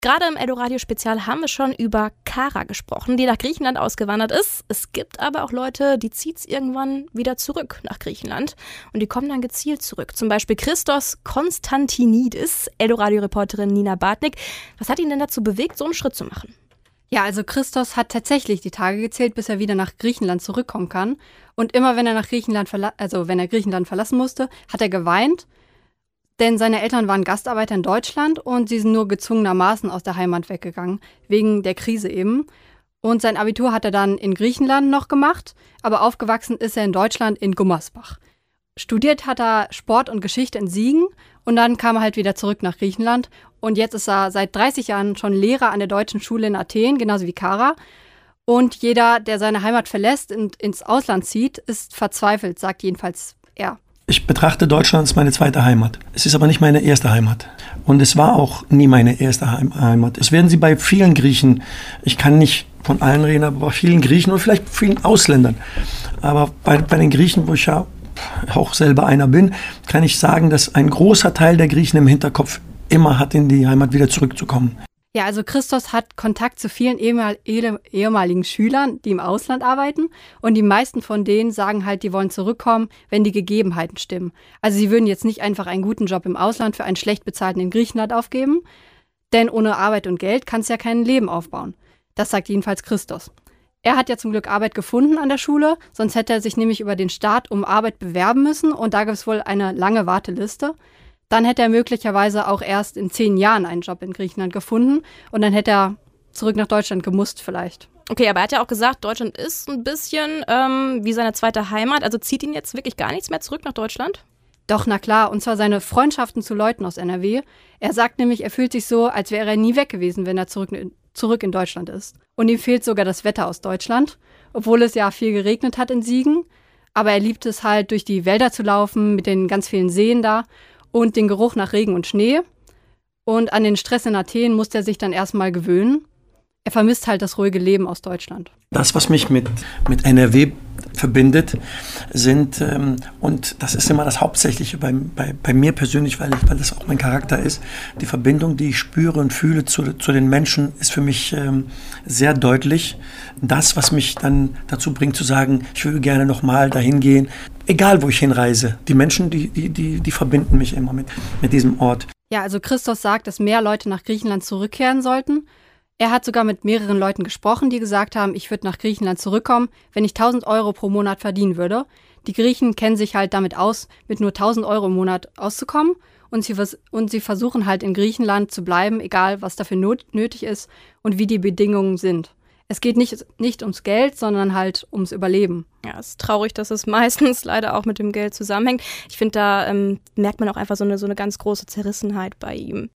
Gerade im Eldoradio-Spezial haben wir schon über Kara gesprochen, die nach Griechenland ausgewandert ist. Es gibt aber auch Leute, die zieht es irgendwann wieder zurück nach Griechenland. Und die kommen dann gezielt zurück. Zum Beispiel Christos Konstantinidis, Eldoradio-Reporterin Nina Bartnick. Was hat ihn denn dazu bewegt, so einen Schritt zu machen? Ja, also Christos hat tatsächlich die Tage gezählt, bis er wieder nach Griechenland zurückkommen kann. Und immer wenn er nach Griechenland verlassen musste, hat er geweint. Denn seine Eltern waren Gastarbeiter in Deutschland und sie sind nur gezwungenermaßen aus der Heimat weggegangen, wegen der Krise eben. Und sein Abitur hat er dann in Griechenland noch gemacht, aber aufgewachsen ist er in Deutschland in Gummersbach. Studiert hat er Sport und Geschichte in Siegen und dann kam er halt wieder zurück nach Griechenland. Und jetzt ist er seit 30 Jahren schon Lehrer an der Deutschen Schule in Athen, genauso wie Kara. Und jeder, der seine Heimat verlässt und ins Ausland zieht, ist verzweifelt, sagt jedenfalls er. Ich betrachte Deutschland als meine zweite Heimat. Es ist aber nicht meine erste Heimat. Und es war auch nie meine erste Heimat. Das werden Sie bei vielen Griechen, ich kann nicht von allen reden, aber bei vielen Griechen und vielleicht vielen Ausländern. Aber bei den Griechen, wo ich ja auch selber einer bin, kann ich sagen, dass ein großer Teil der Griechen im Hinterkopf immer hat, in die Heimat wieder zurückzukommen. Ja, also Christos hat Kontakt zu vielen ehemaligen Schülern, die im Ausland arbeiten. Und die meisten von denen sagen halt, die wollen zurückkommen, wenn die Gegebenheiten stimmen. Also sie würden jetzt nicht einfach einen guten Job im Ausland für einen schlecht bezahlten in Griechenland aufgeben. Denn ohne Arbeit und Geld kannst du ja kein Leben aufbauen. Das sagt jedenfalls Christos. Er hat ja zum Glück Arbeit gefunden an der Schule, sonst hätte er sich nämlich über den Staat um Arbeit bewerben müssen. Und da gibt es wohl eine lange Warteliste. Dann hätte er möglicherweise auch erst in 10 Jahren einen Job in Griechenland gefunden und dann hätte er zurück nach Deutschland gemusst vielleicht. Okay, aber er hat ja auch gesagt, Deutschland ist ein bisschen wie seine zweite Heimat. Also zieht ihn jetzt wirklich gar nichts mehr zurück nach Deutschland? Doch, na klar, und zwar seine Freundschaften zu Leuten aus NRW. Er sagt nämlich, er fühlt sich so, als wäre er nie weg gewesen, wenn er zurück in Deutschland ist. Und ihm fehlt sogar das Wetter aus Deutschland, obwohl es ja viel geregnet hat in Siegen. Aber er liebt es halt, durch die Wälder zu laufen, mit den ganz vielen Seen da. Und den Geruch nach Regen und Schnee. Und an den Stress in Athen musste er sich dann erstmal gewöhnen. Er vermisst halt das ruhige Leben aus Deutschland. Das, was mich mit NRW verbindet, sind, und das ist immer das Hauptsächliche bei mir persönlich, weil das auch mein Charakter ist, die Verbindung, die ich spüre und fühle zu den Menschen, ist für mich sehr deutlich. Das, was mich dann dazu bringt zu sagen, ich würde gerne nochmal dahin gehen, egal wo ich hinreise. Die Menschen, die verbinden mich immer mit diesem Ort. Ja, also Christos sagt, dass mehr Leute nach Griechenland zurückkehren sollten. Er hat sogar mit mehreren Leuten gesprochen, die gesagt haben, ich würde nach Griechenland zurückkommen, wenn ich 1.000 Euro pro Monat verdienen würde. Die Griechen kennen sich halt damit aus, mit nur 1.000 Euro im Monat auszukommen. Und sie versuchen halt in Griechenland zu bleiben, egal was dafür nötig ist und wie die Bedingungen sind. Es geht nicht ums Geld, sondern halt ums Überleben. Ja, es ist traurig, dass es meistens leider auch mit dem Geld zusammenhängt. Ich finde, da merkt man auch einfach so eine ganz große Zerrissenheit bei ihm.